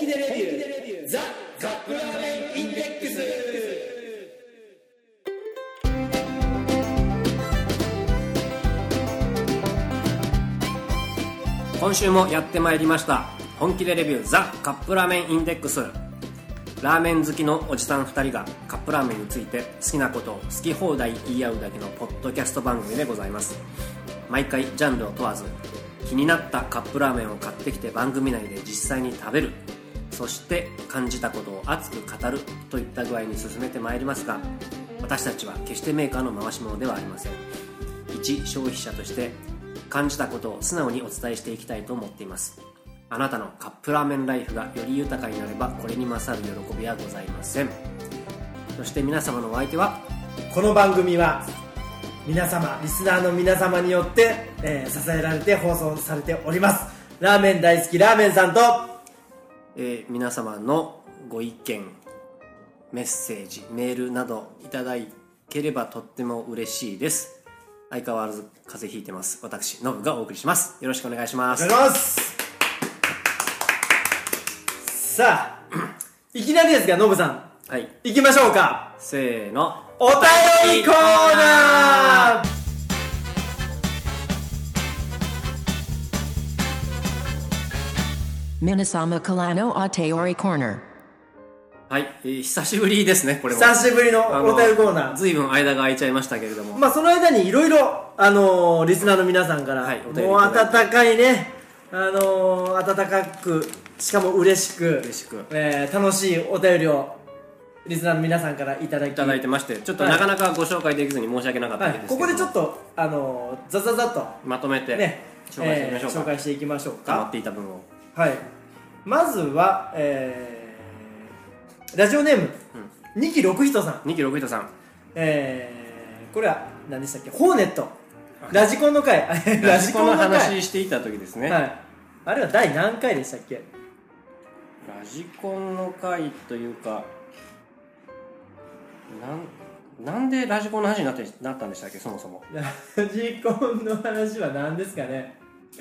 気でレビューザ・カップラーメンインデックス。 今週もやってまいりました。本気でレビューザ・カップラーメンインデックス。ラーメン好きのおじさん2人がカップラーメンについて好きなことを好き放題言い合うだけのポッドキャスト番組でございます。毎回ジャンルを問わず気になったカップラーメンを買ってきて番組内で実際に食べる、そして感じたことを熱く語るといった具合に進めてまいりますが、私たちは決してメーカーの回し者ではありません。一消費者として感じたことを素直にお伝えしていきたいと思っています。あなたのカップラーメンライフがより豊かになればこれに勝る喜びはございません。そして皆様のお相手は、 この番組は皆様、リスナーの皆様によって、支えられて放送されております。ラーメン大好きラーメンさんと、 皆様のご意見、メッセージ、メールなどいただければとっても嬉しいです。相変わらず風邪ひいてます。私ノブがお送りします。よろしくお願いします。 お願いします。さあいきなりですがノブさん、 はい、 行きましょうか。 せーの、 お便りコーナー。 Minasama Kalano Ateori Corner。 はい、久しぶりですね。これも久しぶりのお便りコーナー。 ずいぶん間が空いちゃいましたけれども、 まあその間にいろいろリスナーの皆さんから、 はい、 もう温かいね、温かくしかも嬉しく楽しいお便りをリスナーの皆さんからいただいてまして、ちょっとなかなかご紹介できずに申し訳なかったですけど、 ここでちょっとザザザッとまとめて、ね、紹介していきましょうか。 紹介していきましょうか。 溜まっていた分を。 はい、まずは、ラジオネーム、二木六人さん。 二木六人さん、 これは何でしたっけ、ホーネットラジコンの回ラジコンの話していた時ですね。 はい、あれは第何回でしたっけ。 ラジコンの回というか、なんでラジコンの話になったんでしたっけ、そもそも。 ラジコンの話は何ですかね。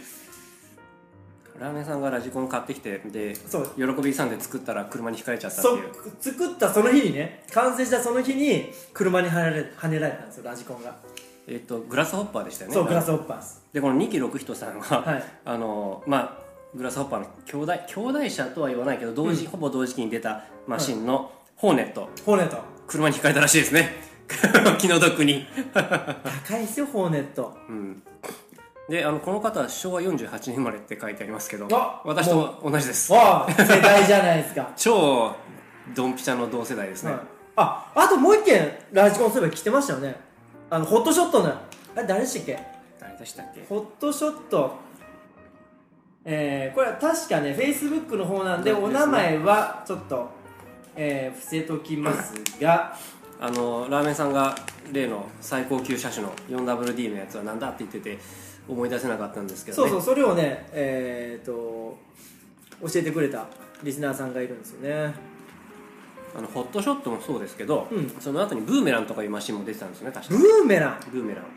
ラーメンさんがラジコン買ってきて、でそう喜びさんで作ったら車にひかれちゃったっていう。 作ったその日にね、完成したその日に車にはねられたんですよ、ラジコンが。 グラスホッパーでしたよね。 そう、グラスホッパーです。 でこの二木六人さんは、 はい、 まあグラスホッパーの兄弟車とは言わないけどほぼ同時期に出たマシンのホーネット、車にひかれたらしいですね。気の毒に。 高いですよ、ホーネット。 でこの方は昭和48年生まれって書いてありますけど、私と同じです。 世代じゃないですか。 超ドンピシャの同世代ですね。 あともう一件ラジコンそういえば来てましたよね。ホットショットのあれ誰でしたっけ。ホットショット、これは確かね Facebook の方なんで、お名前はちょっと、伏せときますが、 ラーメンさんが例の最高級車種の 4WD のやつはなんだって言ってて思い出せなかったんですけどね。 そう、それをね、教えてくれたリスナーさんがいるんですよね。 ホットショットもそうですけど、その後にブーメランとかいうマシンも出てたんですよね、確か。 ブーメラン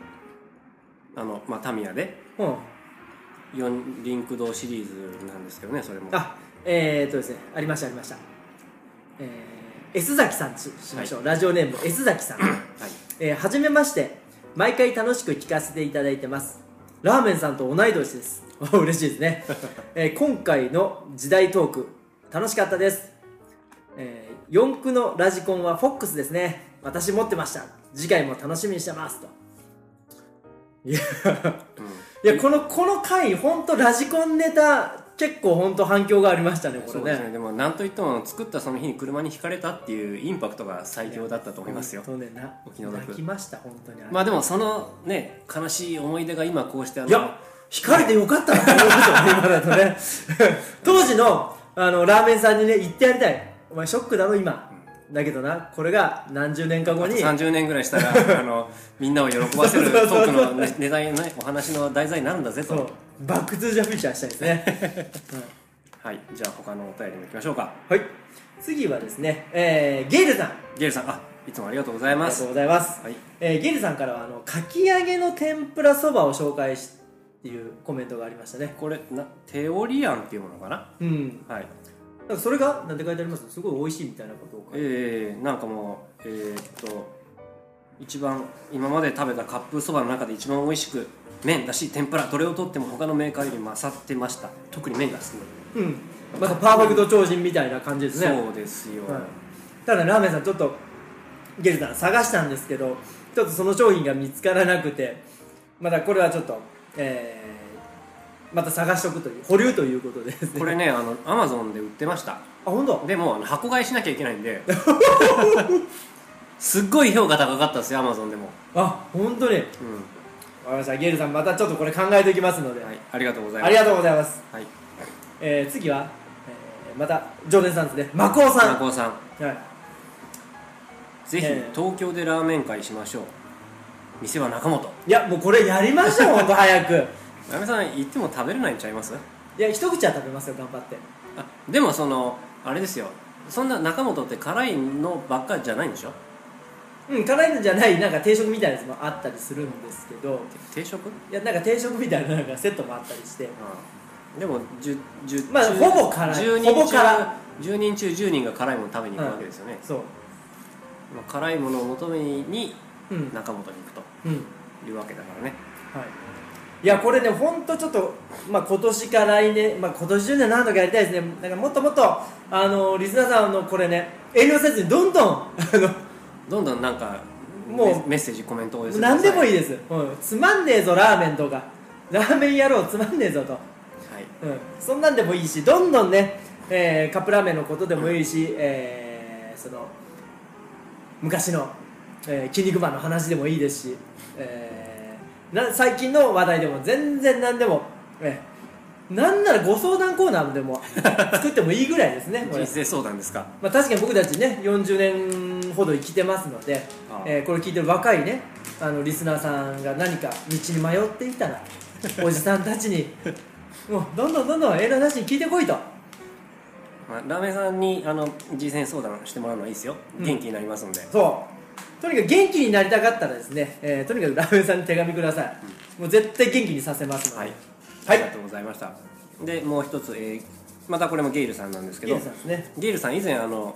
タミヤで、4リンク堂シリーズなんですけどね、それも。 ですね、ありました。S 崎さんしましょう、ラジオネーム S 崎さん。はじめまして、毎回楽しく聞かせていただいてます。ラーメンさんと同い年です。嬉しいですね。今回の時代トーク楽しかったです。四駆のラジコンはフォックスですね。私持ってました。次回も楽しみにしてますと。いや、この回本当ラジコンネタ結構本当反響がありましたね、これね。 そうですね。でもなんといっても作ったその日に車にひかれたっていうインパクトが最強だったと思いますよ。 泣きました本当に。 まあでもそのね、悲しい思い出が今こうしていや、ひかれてよかったなって思いますよね、今だとね。当時のラーメンさんにね、言ってやりたい。お前ショックだろ今。だけどな、これが何十年か後に 30年ぐらいしたらみんなを喜ばせるトークのネタのお話の題材になるんだぜと。 バックトゥーザフューチャーしたいですね。 はい、じゃあ他のお便りもいきましょうか。 はい、次はですね、ゲイルさん、 いつもありがとうございます。 ありがとうございます。はい、ゲイルさんからはかき揚げの天ぷらそばを紹介っていうコメントがありましたね。 これテオリアンっていうものかな。 うん、 はい。 なんかそれがなんて書いてあります？すごい美味しいみたいなことを書いてなんかもう一番今まで食べたカップそばの中で一番美味しく、麺だし天ぷらどれをとっても他のメーカーより勝ってました。特に麺が好き。 またパーフェクト超人みたいな感じですね。 そうですよ、 ただラーメンさんちょっとゲルさん探したんですけど、ちょっとその商品が見つからなくて、まだこれはちょっと、また探しとくという保留ということですね。 これねアマゾンで売ってました。 本当？ でも箱買いしなきゃいけないんですっごい評価高かったですよ、アマゾンでも。 本当に。わかりました。ゲルさんまたちょっとこれ考えておきますので、 ありがとうございます。 ありがとうございます。次は、また常連さんですね、マコウさん。 ぜひ東京でラーメン会しましょう。店は中本。 いやもうこれやりましょう本当早く。 ラーメンさん行っても食べれないんちゃいます？ いや一口は食べますよ、頑張って。 でもあれですよ、そんな中本って辛いのばっかじゃないんでしょ？ 辛いのじゃないなんか定食みたいなやつもあったりするんですけど。 定食？ いやなんか定食みたいななんかセットもあったりして、 でもまあほぼ辛い、ほぼ辛い。 10人中10人が辛いもの食べに行くわけですよね。 そう辛いものを求めに中本に行くというわけだからね。 いやこれね本当ちょっと、今年か来年、今年中に何とかやりたいですね。なんかもっともっとリスナーさんのこれね遠慮せずにどんどんなんかもうメッセージコメントを寄せてください。 何でもいいです、つまんねえぞラーメンとか、ラーメン野郎つまんねえぞと、そんなんでもいいし、どんどんね、カップラーメンのことでもいいし、その昔の、筋肉マンの話でもいいですし、最近の話題でも全然何でも、なんならご相談コーナーでも作ってもいいぐらいですね。 人生相談ですか？ 確かに僕たちね40年ほど生きてますので、これ聞いてる若いねリスナーさんが何か道に迷っていたらおじさんたちにもうどんどん遠慮なしに聞いてこいと。 ラーメンさんに人生相談してもらうのはいいですよ、元気になりますので。 そうとにかく元気になりたかったらですね、とにかくラーメンさんに手紙ください、もう絶対元気にさせますので。 ありがとうございました。でもう一つ、またこれもゲイルさんなんですけど、 ゲイルさんですね。 ゲイルさん以前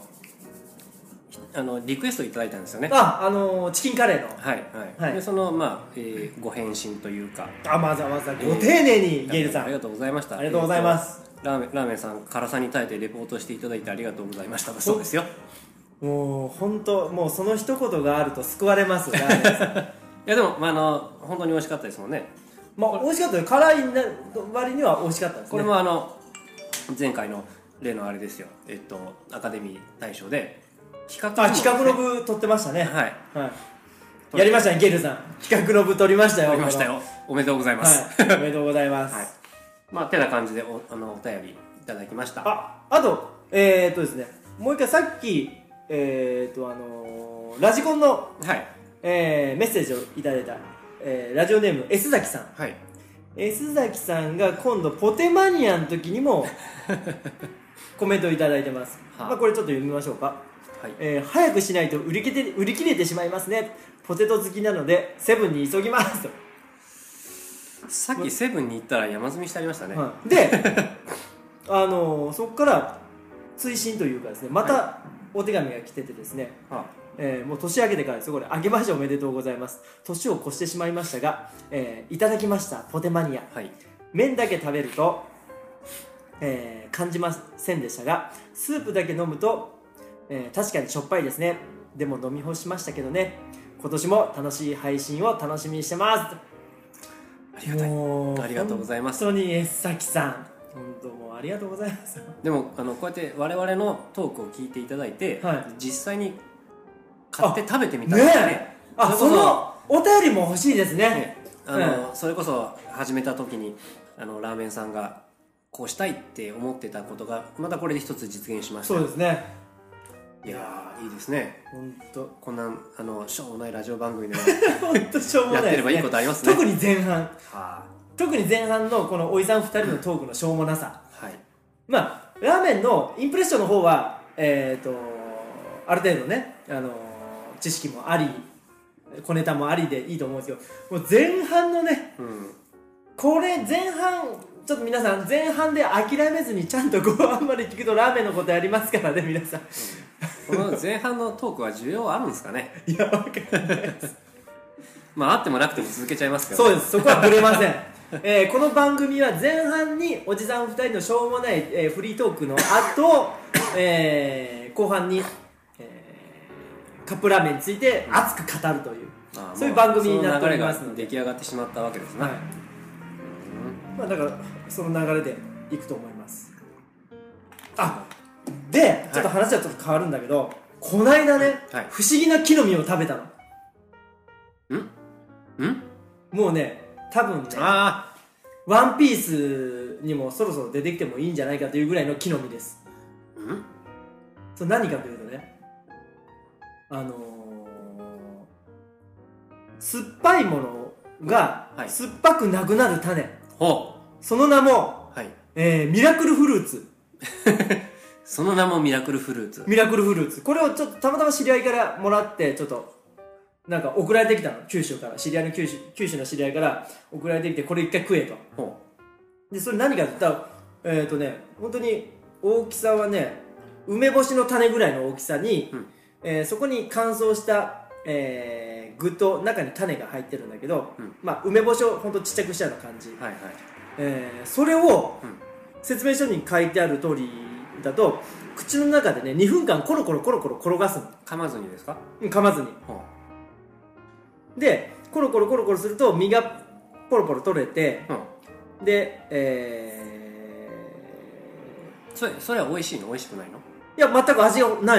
リクエストいただいたんですよね。 チキンカレーの。 でご返信というか、 わざわざご丁寧にゲイルさん、 ありがとうございました。 ありがとうございます。 ラーメンさん辛さに耐えてレポートしていただいてありがとうございました。そうですよ。 もう本当もうその一言があると救われますラーメンさん。 いやでも本当に美味しかったですもんね。 美味しかったよ。辛い割には美味しかったですね。 これも前回の例のあれですよ、アカデミー大賞で企画の部取ってましたね。やりましたねゲルさん、企画の部取りましたよ。 取りましたよ。おめでとうございます。 おめでとうございます。 てな感じでお便りいただきました。 あとですね、もう一回さっきラジコンのメッセージをいただいたラジオネーム S 崎さん。S 崎さんが今度ポテマニアの時にもコメントをいただいてます。これちょっと読みましょうか。早くしないと売り切れてしまいますね。ポテト好きなのでセブンに急ぎますと。 さっきセブンに行ったら山積みしてありましたね。 でそこから追伸というかですね、またお手紙が来ててですね、もう年明けてからですよ。これ、明けましておめでとうございます。年を越してしまいましたが、いただきましたポテマニア、麺だけ食べると、感じませんでしたが、スープだけ飲むと、確かにしょっぱいですね。でも飲み干しましたけどね。今年も楽しい配信を楽しみにしてます。 ありがとうございます。 本当に S 崎さん、本当もうありがとうございます。 でもこうやって我々のトークを聞いていただいて、実際に買って食べてみたんですね。 そのお便りも欲しいですね。 それこそ始めた時にラーメンさんがこうしたいって思ってたことがまたこれで一つ実現しました。 そうですね。 いやいいですね。 本当こんなしょうもないラジオ番組で本当しょうもないやってればいいことありますね。 特に前半のこのおじさん2人のトークのしょうもなさ。ラーメンのインプレッションの方はある程度ね知識もあり小ネタもありでいいと思うんですけど、もう前半のね、これ前半ちょっと皆さん前半で諦めずにちゃんと後半まで聞くとラーメンのことやりますからね皆さん、 この前半のトークは需要あるんですかね。 いやわかんないですまああってもなくても続けちゃいますけど、 そうです、そこはぶれませんこの番組は前半におじさん2人のしょうもない、フリートークの後、後半に、カップラーメンについて熱く語るという、そういう番組になっておりますので、 出来上がってしまったわけですね、 はい、まあ、だからその流れでいくと思います。あ、でちょっと話はちょっと変わるんだけど、こないだね、 はい、 不思議な木の実を食べたの。もうね、多分ね、ワンピースにもそろそろ出てきてもいいんじゃないかというぐらいの木の実です。それ何かというとね、酸っぱいものが酸っぱくなくなる種、その名も、ミラクルフルーツその名もミラクルフルーツ。 ミラクルフルーツ、これをちょっとたまたま知り合いからもらって、ちょっとなんか送られてきたの、九州から、知り合いの九州の知り合いから送られてきて、これ一回食えと。でそれ何かって言ったら、本当に大きさはね、梅干しの種ぐらいの大きさに、そこに乾燥した、具と中に種が入ってるんだけど、まあ梅干しを本当ちっちゃくしたような感じ、それを、説明書に書いてある通りだと、口の中でね2分間コロコロコロコロ転がすの。 噛まずにですか？ 噛まずに。でコロコロコロコロすると身がポロポロ取れて、で、 それは美味しいの？美味しくないの？ いや全く味がない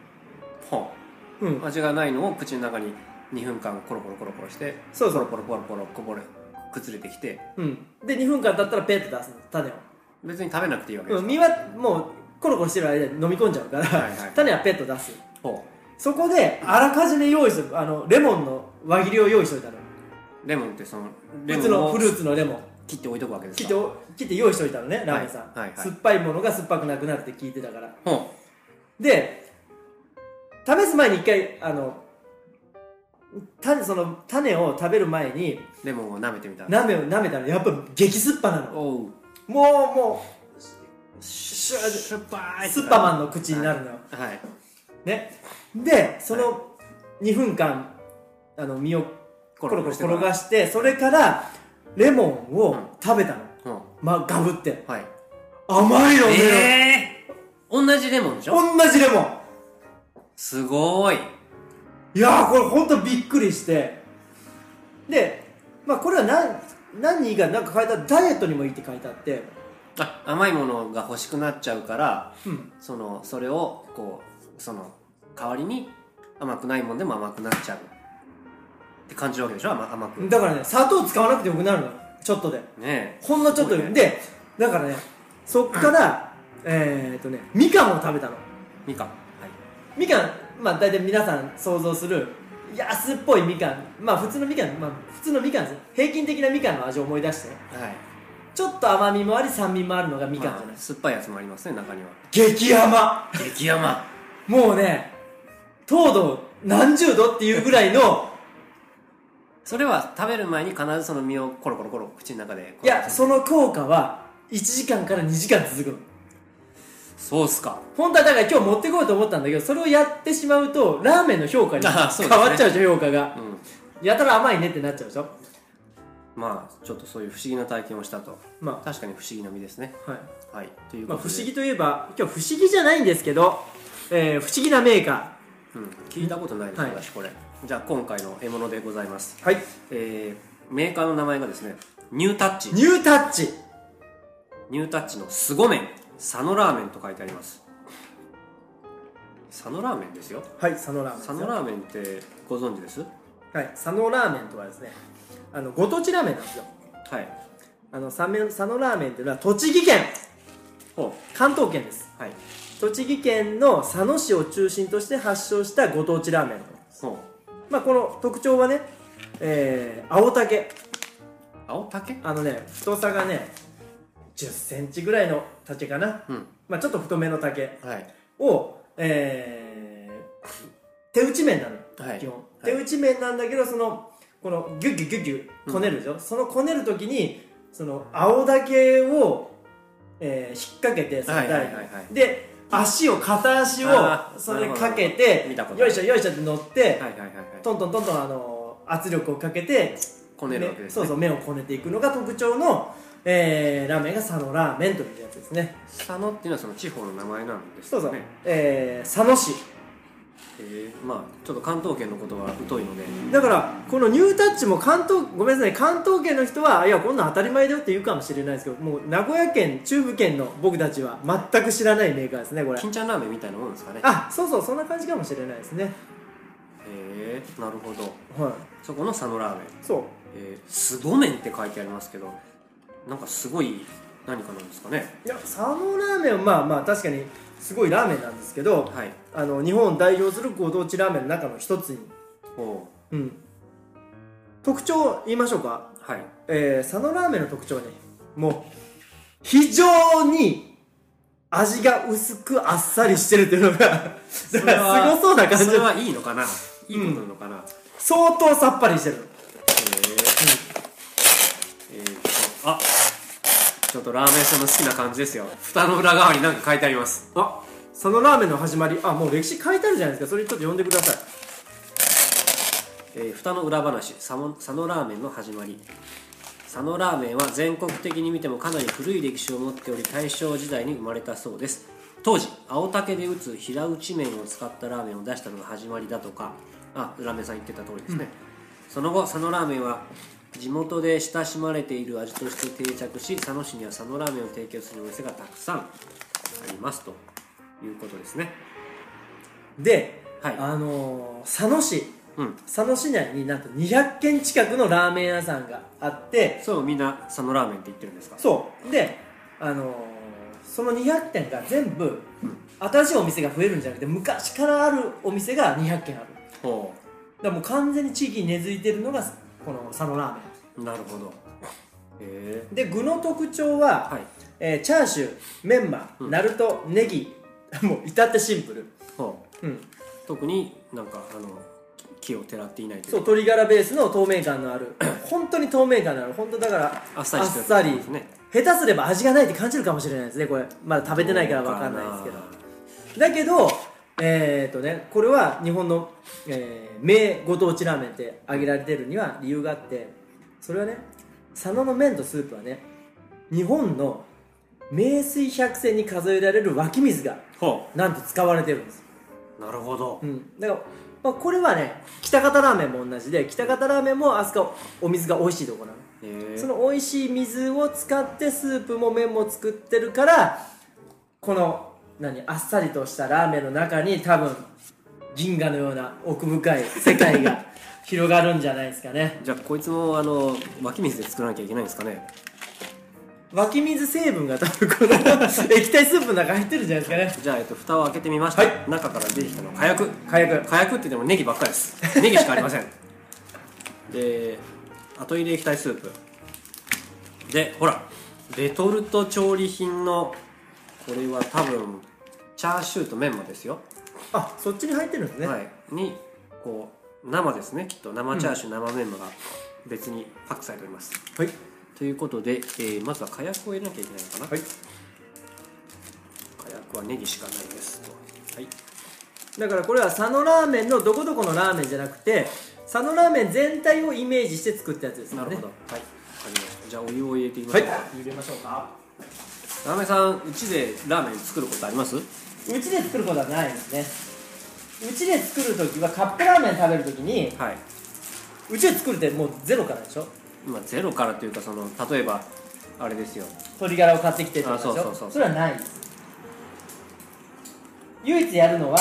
の。 味がないのを口の中に2分間コロコロコロコロして、 そうそう、 ポロポロポロポロこぼれ崩れてきて、 で2分間経ったらペッと出すの、種を。 別に食べなくていいわけですか？ 身はもうコロコロしてる間に飲み込んじゃうから、種はペッと出す。そこであらかじめ用意するレモンの輪切りを用意しておいたの。 レモンってそのレモンのフルーツのレモン切って置いとくわけですか？ 切って用意しておいたのね、ラーメンさん、酸っぱいものが酸っぱくなくなるって聞いてたから。で試す前に一回その種を食べる前にレモンを舐めてみたらやっぱ激酸っぱなの。もう酸っぱマンの口になるのよ、ね。でその2分間身をコロコロ転がして、それからレモンを食べたの、ガブって、甘いのね。 同じレモンでしょ？ 同じレモン。 すごい。 いやー、これほんとびっくりして、で、まあこれは何がなんか書いてある、ダイエットにもいいって書いてあって、 甘いものが欲しくなっちゃうから、それをこう代わりに甘くないもんでも甘くなっちゃうって感じるわけでしょ？甘く。 だからね、砂糖使わなくてよくなるの、ちょっとで。ほんのちょっとで、だからね、そっからみかんを食べたの。みかん、まあ大体皆さん想像する安っぽいみかん、まあ普通のみかん、です。平均的なみかんの味を思い出して、ちょっと甘みもあり酸味もあるのがみかんじゃない。 酸っぱいやつもありますね、中には。 激甘。もうね、糖度何十度っていうぐらいのそれは食べる前に必ずその身をコロコロコロ口の中で。 いや、その効果は1時間から2時間続くの。 そうっすか。 本当はだから今日持ってこようと思ったんだけど、それをやってしまうとラーメンの評価に変わっちゃうでしょ、評価が、やたら甘いねってなっちゃうでしょ。 まあちょっとそういう不思議な体験をしたと。確かに不思議な身ですね。ということで、 不思議といえば今日不思議じゃないんですけど、不思議なメーカー、聞いたことないです、私これ。じゃあ今回の獲物でございます。メーカーの名前がですね、ニュータッチの凄麺佐野ラーメンと書いてあります。佐野ラーメンですよ。 佐野ラーメン。 佐野ラーメンってご存知です？ 佐野ラーメンとはですね、ご当地ラーメンなんですよ。佐野ラーメンっていうのは栃木県、関東圏です。栃木県の佐野市を中心として発祥したご当地ラーメンです。この特徴はね、青竹。太さがね10センチぐらいの竹かな、ちょっと太めの竹を、手打ち麺なの、基本。手打ち麺なんだけど、このギュッギュッギュッギュッこねるでしょ、そのこねる時にその青竹を、引っ掛けてその台に、で片足をそれかけてよいしょよいしょって乗って、トントントントン圧力をかけてこねるわけですね。 そうそう、麺をこねていくのが特徴の、ラーメンが佐野ラーメンというやつですね。 佐野っていうのはその地方の名前なんですそうそう、 ね。 佐野市。 まあちょっと関東圏のことは疎いので、 だからこのニュータッチもごめんなさい、関東圏の人はいやこんなん当たり前だよって言うかもしれないですけど、もう名古屋県中部圏の僕たちは全く知らないメーカーですね、これ。 金ちゃんラーメンみたいなもんですかね。 あ、そうそう、そんな感じかもしれないですね。 へえ、なるほど。 はい、 そこの佐野ラーメン。 そう、 すご麺って書いてありますけど、なんかすごい何かなんですかね。 いや、佐野ラーメンはまあまあ確かにすごいラーメンなんですけど、 はい、 日本を代表するご当地ラーメンの中の一つに、うん、特徴言いましょうか。 はい、 佐野ラーメンの特徴はね、もう非常に味が薄くあっさりしてるっていうのがすごそうな感じ。 それはいいのかな、いいことなのかな、 相当さっぱりしてる。 あ、ちょっとラーメン屋さんの好きな感じですよ。蓋の裏側に何か書いてあります。 あ、佐野ラーメンの始まり、もう歴史書いてあるじゃないですか。それちょっと読んでください。 蓋の裏話、佐野ラーメンの始まり。佐野ラーメンは全国的に見てもかなり古い歴史を持っており、大正時代に生まれたそうです。当時青竹で打つ平打ち麺を使ったラーメンを出したのが始まりだとか、ラーメンさん言ってた通りですね、その後佐野ラーメンは地元で親しまれている味として定着し、佐野市には佐野ラーメンを提供するお店がたくさんありますということですね。 で、 はい、 佐野市、佐野市内になんと200軒近くのラーメン屋さんがあって、 そう、みんな佐野ラーメンって言ってるんですか。 そうで、その200店が全部、新しいお店が増えるんじゃなくて昔からあるお店が200軒ある。だからもう完全に地域に根付いてるのがこの佐野ラーメン。 なるほど。 で、具の特徴は、 はい、 チャーシュー、メンマ、ナルト、ネギもう至ってシンプル。 特になんか木をてらっていないという。 そう、鶏ガラベースの透明感のある本当に透明感のある、本当だからあっさりしてる、 あっさりですね。 下手すれば味がないって感じるかもしれないですね。これまだ食べてないから分かんないですけど、だけどこれは日本の、名ご当地ラーメンって挙げられてるには理由があって、それはね、佐野の麺とスープはね、日本の名水百選に数えられる湧き水がなんと使われてるんです。 なるほど。 だから、これはね、北方ラーメンも同じで、北方ラーメンもあそこお水が美味しいところなの。その美味しい水を使ってスープも麺も作ってるから、このあっさりとしたラーメンの中に多分銀河のような奥深い世界が広がるんじゃないですかね。 じゃあこいつも湧き水で作らなきゃいけないんですかね。 湧き水成分が多分この液体スープの中に入ってるんじゃないですかね。 じゃあ、蓋を開けてみました、中から出てきたのは火薬って言ってもネギばっかりです。ネギしかありません。で、後入れ液体スープで、ほらレトルト調理品の、これは多分チャーシューとメンマですよ。 そっちに入ってるんですね。 にこう生ですね、きっと生チャーシュー、生メンマが別にパックされております。ということで、まずは火薬を入れなきゃいけないのかな。火薬はネギしかないですと。 だからこれは佐野ラーメンのどこどこのラーメンじゃなくて、佐野ラーメン全体をイメージして作ったやつですね。 なるほど。分かりました。じゃあお湯を入れてみましょう。 入れましょうか。 ラーメンさん、うちでラーメン作ることあります？ うちで作ることはないですね。うちで作るときはカップラーメン食べるときに、うちで作るってもうゼロからでしょ。 ゼロからというか、例えばあれですよ、 鶏ガラを買ってきてってことでしょ。それはないです。唯一やるのは、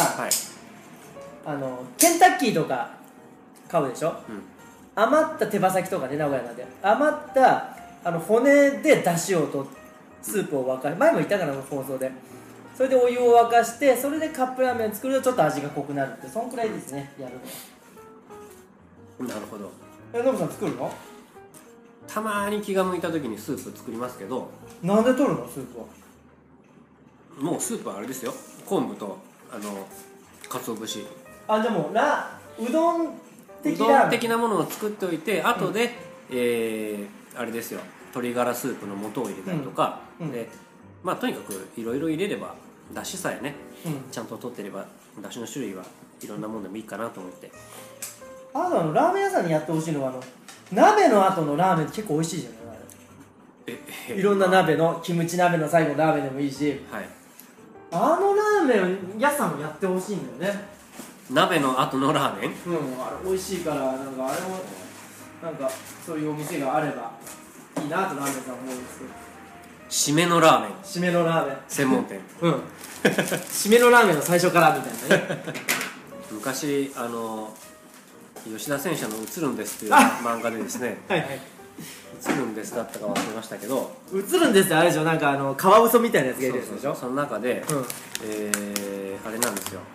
ケンタッキーとか買うでしょ、余った手羽先とかね、名古屋なんで余った骨で出汁を取ってスープを沸かし、前も言ったから放送で、それでお湯を沸かして、それでカップラーメンを作るとちょっと味が濃くなるって、そんくらいですね、やるのは。 なるほど。 ノブさん作るの？ たまに気が向いた時にスープ作りますけど。 なんで取るの、スープは？ もうスープはあれですよ、昆布と鰹節。 じゃあもううどん的なものを作っておいて、後で、あれですよ、 鶏ガラスープの素を入れたりとか、でまあとにかくいろいろ入れればだしさえね、ちゃんと取ってればだしの種類はいろんなものでもいいかなと思って。 あとラーメン屋さんにやってほしいのは鍋の後のラーメンって結構美味しいじゃない。いろんな鍋のキムチ鍋の最後のラーメンでもいいし、 はい、 あのラーメン屋さんもやってほしいんだよね。 鍋の後のラーメン、 あれ美味しいからなんかあれもなんかそういうお店があればいいなとラーメンさん思うんですけど。 締めのラーメン、 締めのラーメン専門店締めのラーメンの最初からみたいなね昔吉田戦車の「映るんです」っていう漫画でですねはいはい、 映るんですだったか忘れましたけど、 映るんですってあれでしょ、なんかカワウソみたいなやつがいるやつでしょ。 その中で、あれなんですよ、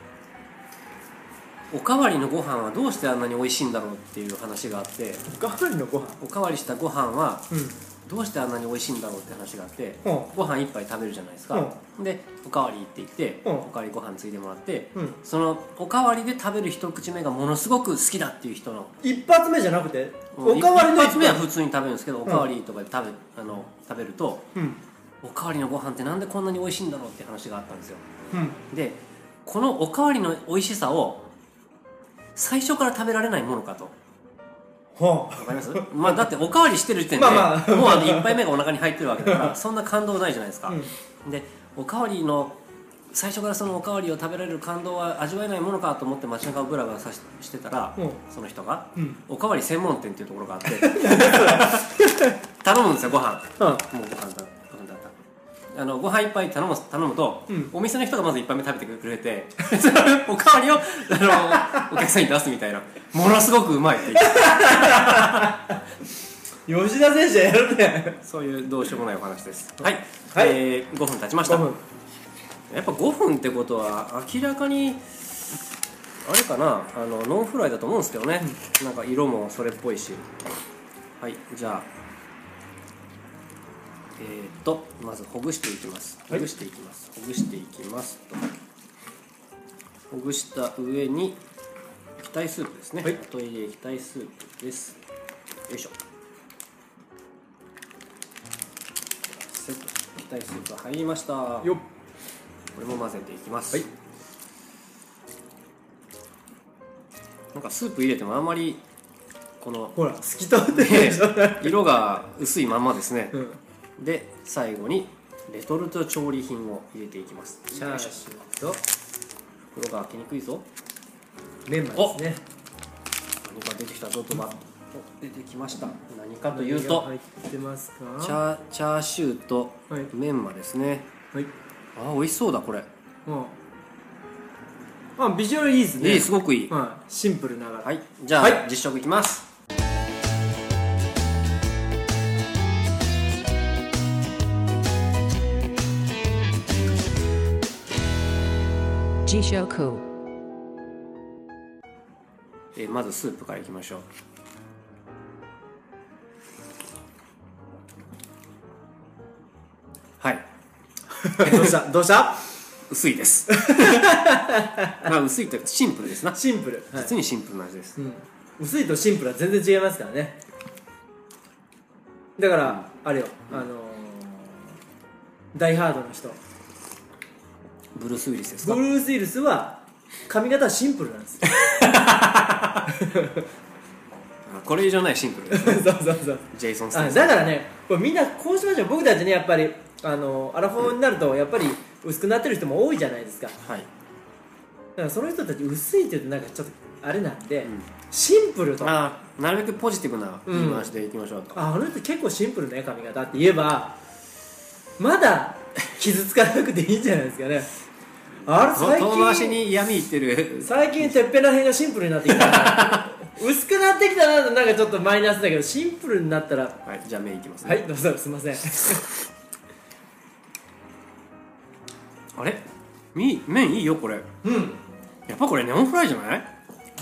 おかわりのご飯はどうしてあんなに美味しいんだろうっていう話があって、 おかわりのご飯、 おかわりしたご飯はどうしてあんなに美味しいんだろうって話があって、ご飯一杯食べるじゃないですか、でおかわりって言って、おかわりご飯ついてもらって、そのおかわりで食べる一口目がものすごく好きだっていう人の一発目じゃなくておかわりの一発目は普通に食べるんですけど、おかわりとかで食べると、おかわりのご飯ってなんでこんなに美味しいんだろうって話があったんですよ、でこのおかわりの美味しさを最初から食べられないものかと。わかります？まあだっておかわりしてる時点でもう1杯目がお腹に入ってるわけだからそんな感動ないじゃないですか、でおかわりの最初からそのおかわりを食べられる感動は味わえないものかと思って街中をブラブラしてたら、その人が、おかわり専門店っていうところがあって頼むんですよご飯、もうご飯だご飯一杯頼むと、お店の人がまず一杯目食べてくれておかわりをお客さんに出すみたいな、ものすごくうまいって吉田選手やるねそういうどうしようもないお話です。はい、5分経ちました。やっぱ5分ってことは明らかにあれかな、ノンフライだと思うんですけどね、なんか色もそれっぽいし。はい、じゃあまずほぐしていきます。ほぐしていきますと、ほぐした上に液体スープですね、後入れ液体スープです。よいしょ。セット、液体スープが入りましたよ。これも混ぜていきます。なんかスープ入れてもあんまりこのほら透き通ってるでしょ色が薄いまんまですね、で最後にレトルト調理品を入れていきます。 チャーシューと袋が開きにくいぞ。 メンマですね。 何か出てきたぞとば出てきました。何かというと入ってますか？ チャーシューとメンマですね。あ、美味しそうだこれ。 ビジュアルいいですね。 すごくいい。 シンプルながら。 はい、じゃあ実食いきます。 Jishoku。 まずスープからいきましょう。はい。 どうした薄いです薄いというかシンプルですな。 シンプル、 実にシンプルな味です、 薄いとシンプルは全然違いますからね。だから、あれよ、ダイハードの人ブルース・ウィリスですか？ ブルース・ウィリスは髪型はシンプルなんですよこれ以上ないシンプルですねそうジェイソン・ステイだからね、これみんなこうしましょう。僕たちね、やっぱりアラフォーになるとやっぱり薄くなってる人も多いじゃないですか。だからその人たち薄いって言うとなんかちょっとあれなんで、シンプルとなるべくポジティブな言い回しでいきましょうと、 あの人結構シンプルね髪型って言えばまだ傷つかなくていいんじゃないですかね。あれ最近遠回しに嫌味言ってる。 最近てっぺら辺がシンプルになってきた薄くなってきたなとなんかちょっとマイナスだけど、シンプルになったら。 はい、じゃあ麺いきますね。 はい、どうぞ。すいませんあれ麺いいよこれ。やっぱこれネオンフライじゃない？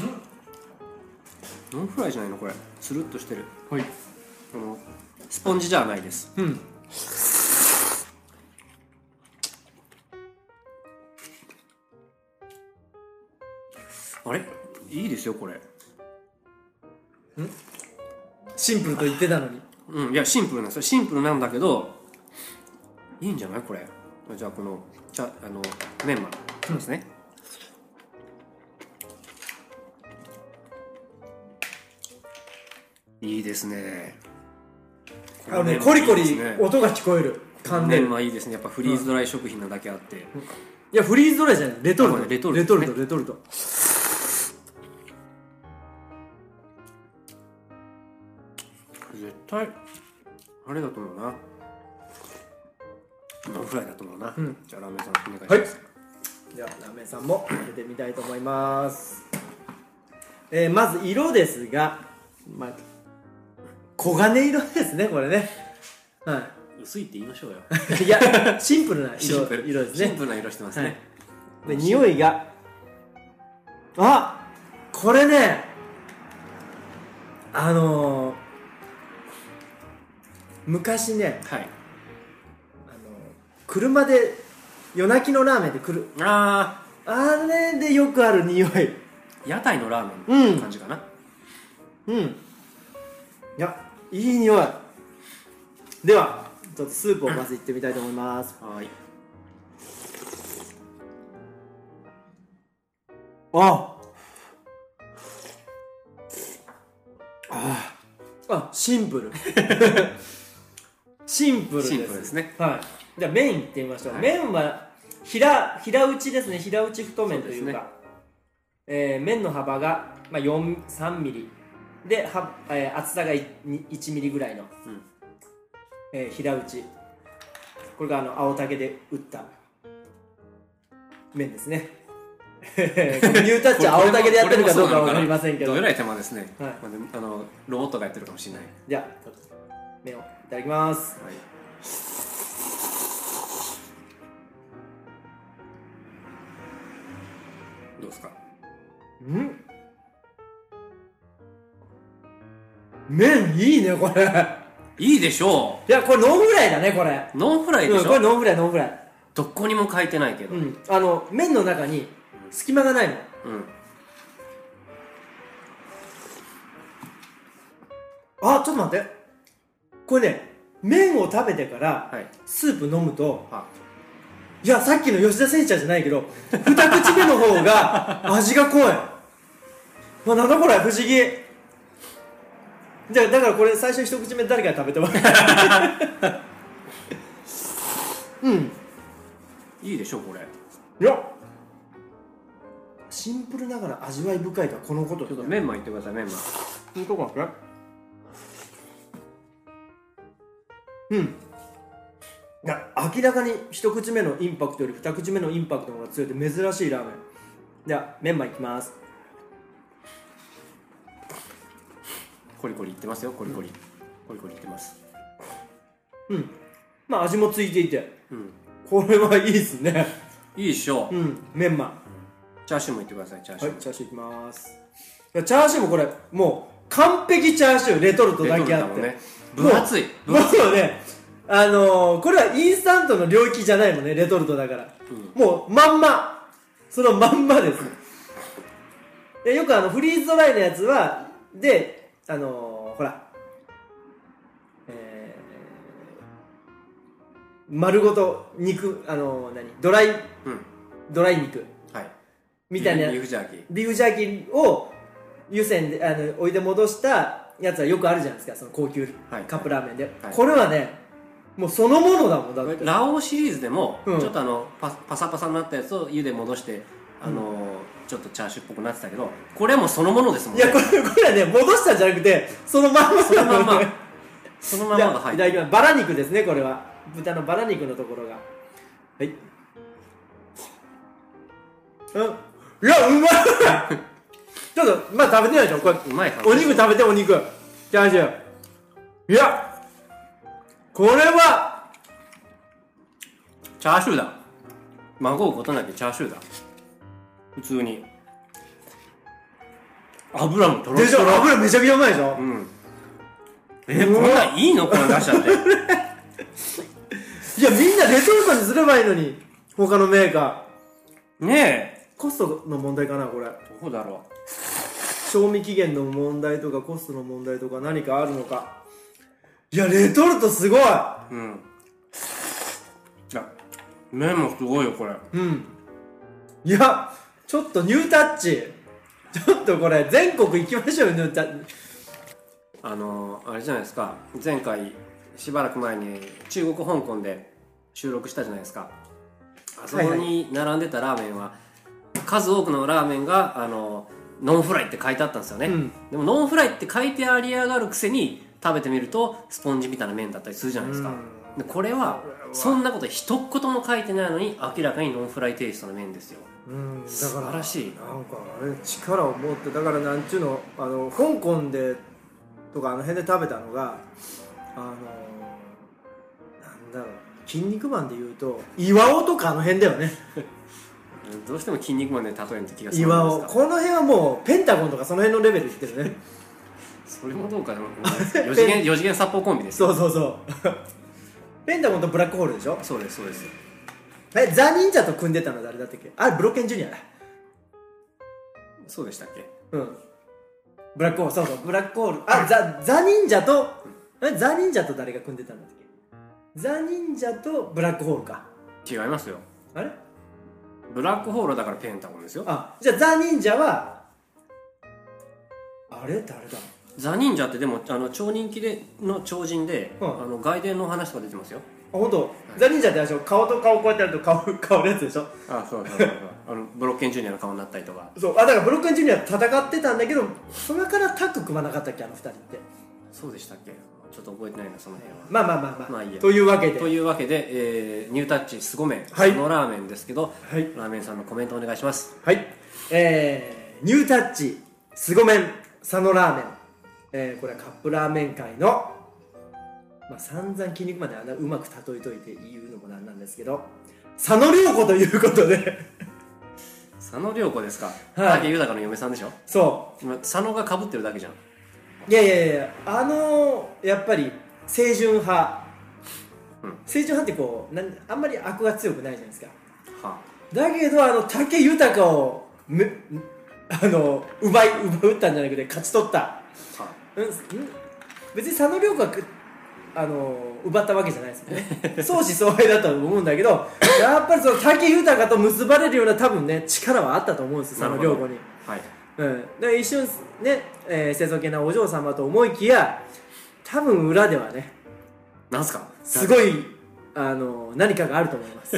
ノンフライじゃないのこれ。つるっとしてる。スポンジじゃないです。あれいいですよこれ。 シンプルと言ってたのにいやシンプルなんですよ。シンプルなんだけどいいんじゃないこれ。じゃあこのメンマいきますね、いいですね。 コリコリ音が聞こえる。噛んでる。 メンマいいですね。やっぱフリーズドライ食品なだけあって、 いやフリーズドライじゃない、レトルト。 レトルトですねレトルト。 絶対あれだと思うな。ノンフライだと思うな、じゃあラーメンさんお願いします、 はい。ではラーメンさんも食べてみたいと思います。まず色ですが、黄金色ですね、これね。は薄いって言いましょうよ。 い。いや、シンプルなシンプル色ですね。 シンプルな色してますね、 で、匂いが、これね、昔ね、 はい。 車で夜泣きのラーメンで来る、 あれでよくある匂い。 屋台のラーメンの感じかな。 いや、いい匂い。ではちょっとスープをまずいってみたいと思います。 はい。 シンプル。シンプルです。 シンプルですね。 はい。じゃあ麺いってみましょう。 はい、 麺は平打ちですね。平打ち太麺というか、麺の幅が、3ミリで厚さが1ミリぐらいの、平打ち。これが青竹で打った麺ですね。このニュータッチは青竹でやってるかどうかは分かりませんけど、 どえらい手間ですね、 はい。 ロボットがやってるかもしれない。 じゃあ麺をいただきます。 はい。どうですか。 麺いいね、これ。 いいでしょいや、これノンフライだね、これ。 ノンフライでしょ、 これノンフライ。 どこにも書いてないけど、 麺の中に隙間がないの。ちょっと待って。これね、麺を食べてからスープ飲むと、いや、さっきの吉田製茶じゃないけど、二口目の方が味が濃い。なんだこれ、不思議。だからこれ最初一口目誰か食べてもらう。 いいでしょこれ。 いや、シンプルながら味わい深いとはこのことですね。 ちょっとメンマいってください。メンマ。 いや、明らかに一口目のインパクトより二口目のインパクトの方が強いって珍しいラーメン。ではメンマいきます。 コリコリいってますよ。コリコリいってます。 味もついていて、これはいいですね。 いいっしょ。 メンマ。 チャーシューもいってください。チャーシュー。 はい、チャーシューいきます。いや、チャーシューもこれもう完璧チャーシュー、レトルトだけあって、 分厚い。 もうね、これはインスタントの領域じゃないもんね、レトルトだから、もうそのまんまですね。よくフリーズドライのやつはで、ほら、丸ごと肉、ドライ肉みたいなビーフジャーキーを湯煎でお湯で戻したやつはよくあるじゃないですか、その高級カップラーメンで、これはね、もうそのものだもん。だってラオウシリーズでも、ちょっとパサパサになったやつを湯で戻してちょっとチャーシューっぽくなってたけど、これもそのものですもんね。 いや、これはね、戻したんじゃなくてそのまんまそのまんまが入ってる。 いただきます。バラ肉ですね、これは豚のバラ肉のところが。はい。いや、うまい。ちょっと食べてないでしょこれ。 うまい。 お肉食べて、お肉チャーシュー。いや、これはチャーシューだ。孫うことなきチャーシューだ。普通に油もとろとろでしょ。油めちゃくちゃうまいでしょ。 こんなんいいのこれ出しちゃって。 いや、みんなレトルトにすればいいのに、他のメーカーねえ。 コストの問題かな、これ。 どうだろ賞味期限の問題とかコストの問題とか何かあるのか。 いやレトルトすごい。 うん。いや麺もすごいよこれ。 いやちょっとニュータッチ、ちょっとこれ全国行きましょうよニュータッチ。 あれじゃないですか、前回しばらく前に中国香港で収録したじゃないですか。あそこに並んでたラーメンは、数多くのラーメンがノンフライって書いてあったんですよね、でもノンフライって書いてありやがるくせに食べてみるとスポンジみたいな麺だったりするじゃないですか、でこれはそんなこと一言も書いてないのに明らかにノンフライテイストの麺ですよ。素晴らしい。 なんかあれ力を持って、だからなんちゅうの香港でとか辺で食べたのがなんだろう、筋肉マンでいうと岩尾とか辺だよねどうしても筋肉マンで例えると気がするんですか。 岩尾、この辺はもうペンタゴンとかその辺のレベルいってるねそれもどうかでも4次元殺法コンビですよ。 そうペンタゴンとブラックホールでしょ。 そうです。 ザ・忍者と組んでたの誰だったっけ。あれブロッケンジュニアだ。 そうでしたっけ。 ブラックホール、そうブラックホール。ザ・忍者とザ・忍者と誰が組んでたんだっけ。ザ・忍者とブラックホールか。 違いますよ。 あれブラックホールだからペンタゴンですよ。 じゃあザ・忍者はあれ誰だ。 ザ・忍者ってでも超人気の超人で、外伝の話とか出てますよ。 本当、ザ・忍者ってあれでしょ、顔と顔こうやってやると顔のやつでしょ。 そうブロッケンジュニアの顔になったりとか。 だからブロッケンジュニア戦ってたんだけど、それからタッグ組まなかったっけ、2人って。 そうでしたっけ。ちょっと覚えてないなその辺は。 まあいいや。 というわけで、ニュータッチすご麺、そのラーメンですけど、ラーメンさんのコメントお願いします。 はい、ニュータッチすご麺佐野ラーメン、これはカップラーメン界の散々筋肉までうまく例えといて言うのもなんなんですけど、佐野涼子ということで佐野涼子ですか。武豊の嫁さんでしょ。 そう今佐野が被ってるだけじゃん。 いややっぱり清純派、清純派ってこうあんまり悪が強くないじゃないですか。だけど武豊を奪ったんじゃなくて勝ち取った、別に佐野涼子が奪ったわけじゃないですよね相思相愛だと思うんだけどやっぱりその武豊と結ばれるような多分ね力はあったと思うんですよ、佐野涼子に。で一瞬ね、清楚系なお嬢様と思いきや、多分裏ではね、 なんすか、 すごい何かがあると思います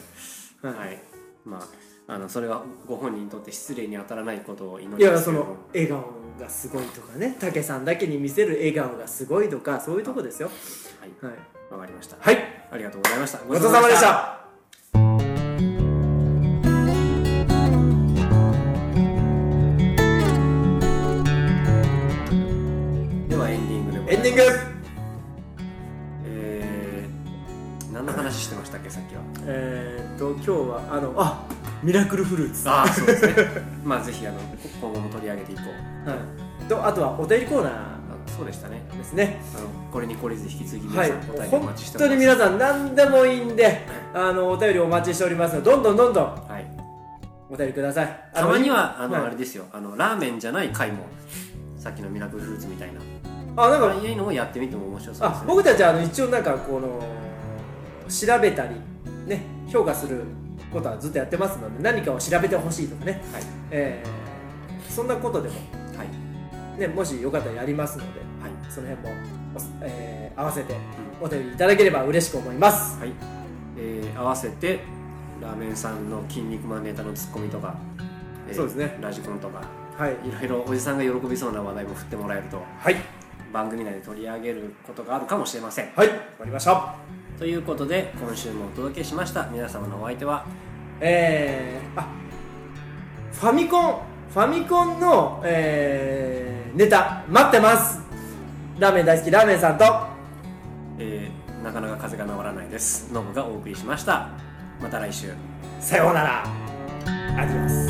それはご本人にとって失礼に当たらないことを祈ります。 いや、その笑顔がすごいとかね、武さんだけに見せる笑顔がすごいとか、そういうとこですよ。 わかりました。 はい、 ありがとうございました。 ごちそうさまでした。 ではエンディングでございます。 エンディング。 何の話してましたっけ、さっきは。 今日はミラクルフルーツ。 そうですねぜひ今後も取り上げていこう。 とあとはお便りコーナー。 そうでしたね。 ですね。 これに懲りず引き続き皆さんお便りお待ちしております。 本当に皆さん何でもいいんでお便りお待ちしておりますので、どんどんお便りください。 たまにはあれですよ、ラーメンじゃない回も、さっきのミラクルフルーツみたいななんかああいうのをやってみても面白そうですね。 僕たちは一応なんか調べたりね、評価することはずっとやってますので、何かを調べてほしいとかね、そんなことでも、もしよかったらやりますので、その辺も、合わせてお便りいただければ嬉しく思います。 合わせてラーメンさんの筋肉マンネタのツッコミとか、 そうですね、 ラジコンとか、いろいろおじさんが喜びそうな話題も振ってもらえると、番組内で取り上げることがあるかもしれません。 わかりました。 ということで今週もお届けしました。皆様のお相手はファミコンの、ネタ待ってます。ラーメン大好きラーメンさんと、 なかなか風邪が治らないですノブがお送りしました。また来週。 さようなら。ありがとうございます。